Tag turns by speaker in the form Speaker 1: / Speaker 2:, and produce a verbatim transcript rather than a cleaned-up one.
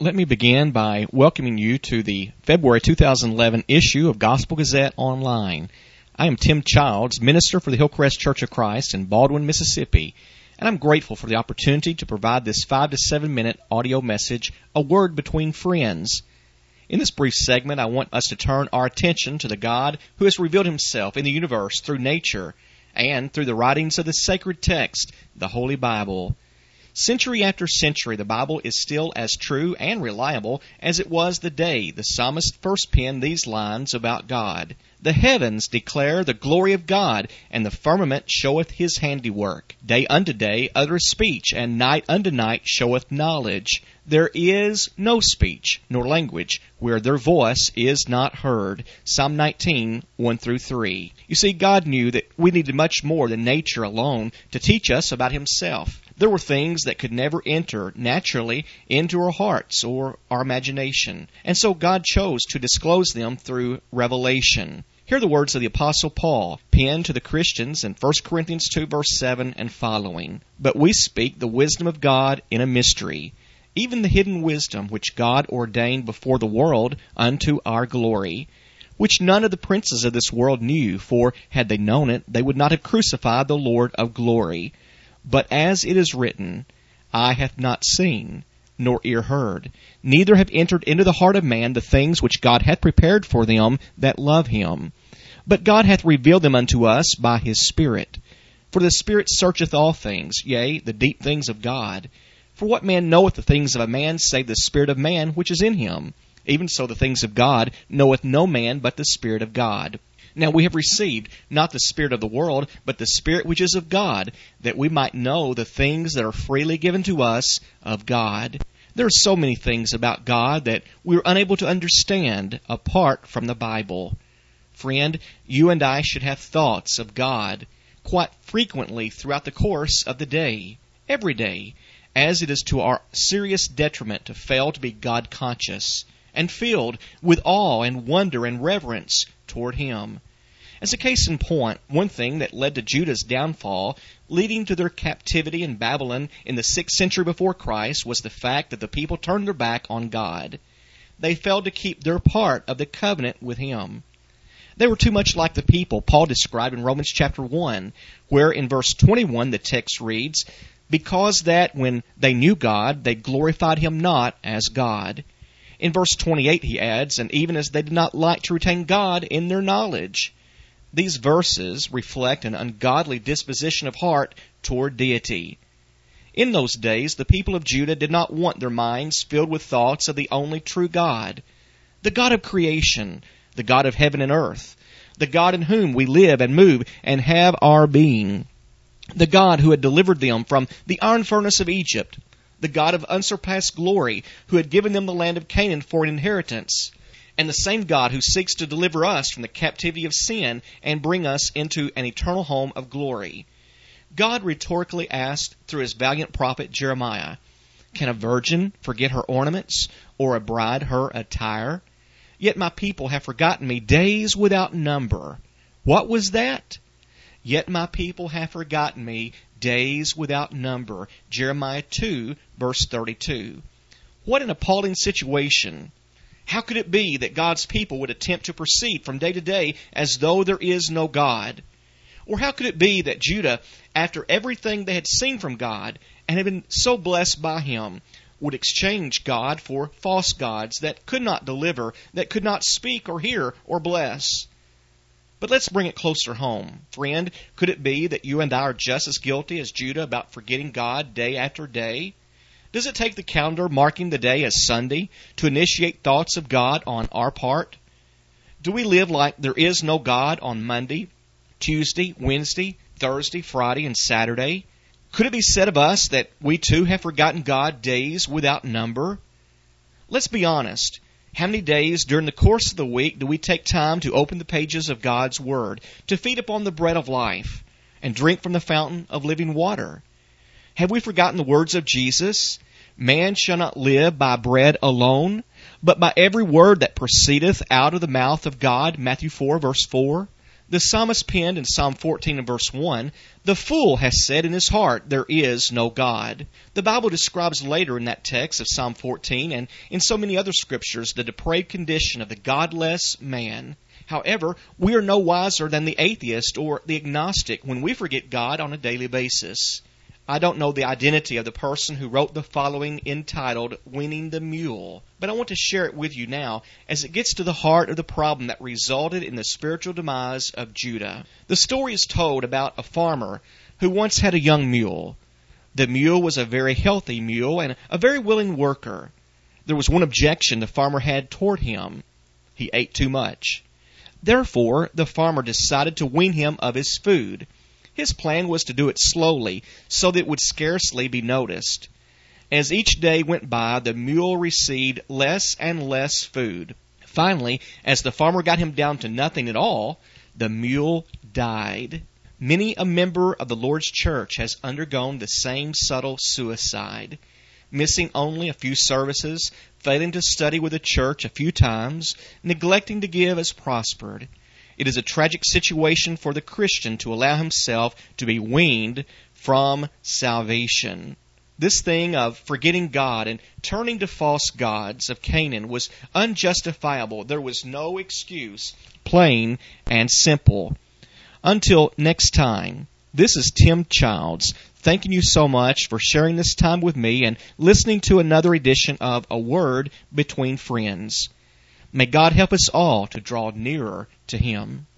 Speaker 1: Let me begin by welcoming you to the February two thousand eleven issue of Gospel Gazette Online. I am Tim Childs, minister for the Hillcrest Church of Christ in Baldwin, Mississippi, and I'm grateful for the opportunity to provide this five to seven minute audio message, A Word Between Friends. In this brief segment, I want us to turn our attention to the God who has revealed himself in the universe through nature and through the writings of the sacred text, the Holy Bible. Century after century, the Bible is still as true and reliable as it was the day the psalmist first penned these lines about God. The heavens declare the glory of God, and the firmament showeth his handiwork. Day unto day uttereth speech, and night unto night showeth knowledge. There is no speech nor language where their voice is not heard. Psalm nineteen, one through three. You see, God knew that we needed much more than nature alone to teach us about himself. There were things that could never enter naturally into our hearts or our imagination, and so God chose to disclose them through revelation. Hear the words of the Apostle Paul, penned to the Christians in First Corinthians two, verse seven and following. But we speak the wisdom of God in a mystery, even the hidden wisdom which God ordained before the world unto our glory, which none of the princes of this world knew, for had they known it, they would not have crucified the Lord of glory. But as it is written, Eye hath not seen, nor ear heard, neither have entered into the heart of man the things which God hath prepared for them that love him. But God hath revealed them unto us by his Spirit. For the Spirit searcheth all things, yea, the deep things of God. For what man knoweth the things of a man, save the Spirit of man which is in him? Even so the things of God knoweth no man but the Spirit of God. Now we have received not the spirit of the world, but the Spirit which is of God, that we might know the things that are freely given to us of God. There are so many things about God that we are unable to understand apart from the Bible. Friend, you and I should have thoughts of God quite frequently throughout the course of the day, every day, as it is to our serious detriment to fail to be God-conscious and filled with awe and wonder and reverence toward him. As a case in point, one thing that led to Judah's downfall, leading to their captivity in Babylon in the sixth century before Christ, was the fact that the people turned their back on God. They failed to keep their part of the covenant with him. They were too much like the people Paul described in Romans chapter one, where in verse twenty-one the text reads, Because that when they knew God, they glorified him not as God. In verse twenty-eight he adds, And even as they did not like to retain God in their knowledge. These verses reflect an ungodly disposition of heart toward deity. In those days, the people of Judah did not want their minds filled with thoughts of the only true God, the God of creation, the God of heaven and earth, the God in whom we live and move and have our being, the God who had delivered them from the iron furnace of Egypt, the God of unsurpassed glory who had given them the land of Canaan for an inheritance, and the same God who seeks to deliver us from the captivity of sin and bring us into an eternal home of glory. God rhetorically asked through his valiant prophet Jeremiah, Can a virgin forget her ornaments, or a bride her attire? Yet my people have forgotten me days without number. What was that? Yet my people have forgotten me days without number. Jeremiah two, verse thirty-two. What an appalling situation. How could it be that God's people would attempt to proceed from day to day as though there is no God? Or how could it be that Judah, after everything they had seen from God and had been so blessed by him, would exchange God for false gods that could not deliver, that could not speak or hear or bless? But let's bring it closer home. Friend, could it be that you and I are just as guilty as Judah about forgetting God day after day? Does it take the calendar marking the day as Sunday to initiate thoughts of God on our part? Do we live like there is no God on Monday, Tuesday, Wednesday, Thursday, Friday, and Saturday? Could it be said of us that we too have forgotten God days without number? Let's be honest. How many days during the course of the week do we take time to open the pages of God's Word, to feed upon the bread of life, and drink from the fountain of living water? Have we forgotten the words of Jesus? Man shall not live by bread alone, but by every word that proceedeth out of the mouth of God, Matthew four, verse four. The psalmist penned in Psalm fourteen and verse one, "The fool has said in his heart, there is no God." The Bible describes later in that text of Psalm fourteen and in so many other scriptures the depraved condition of the godless man. However, we are no wiser than the atheist or the agnostic when we forget God on a daily basis. I don't know the identity of the person who wrote the following entitled Winning the Mule, but I want to share it with you now as it gets to the heart of the problem that resulted in the spiritual demise of Judah. The story is told about a farmer who once had a young mule. The mule was a very healthy mule and a very willing worker. There was one objection the farmer had toward him. He ate too much. Therefore, the farmer decided to wean him of his food. His plan was to do it slowly, so that it would scarcely be noticed. As each day went by, the mule received less and less food. Finally, as the farmer got him down to nothing at all, the mule died. Many a member of the Lord's church has undergone the same subtle suicide. Missing only a few services, failing to study with the church a few times, neglecting to give as prospered. It is a tragic situation for the Christian to allow himself to be weaned from salvation. This thing of forgetting God and turning to false gods of Canaan was unjustifiable. There was no excuse, plain and simple. Until next time, this is Tim Childs, thanking you so much for sharing this time with me and listening to another edition of A Word Between Friends. May God help us all to draw nearer to Him.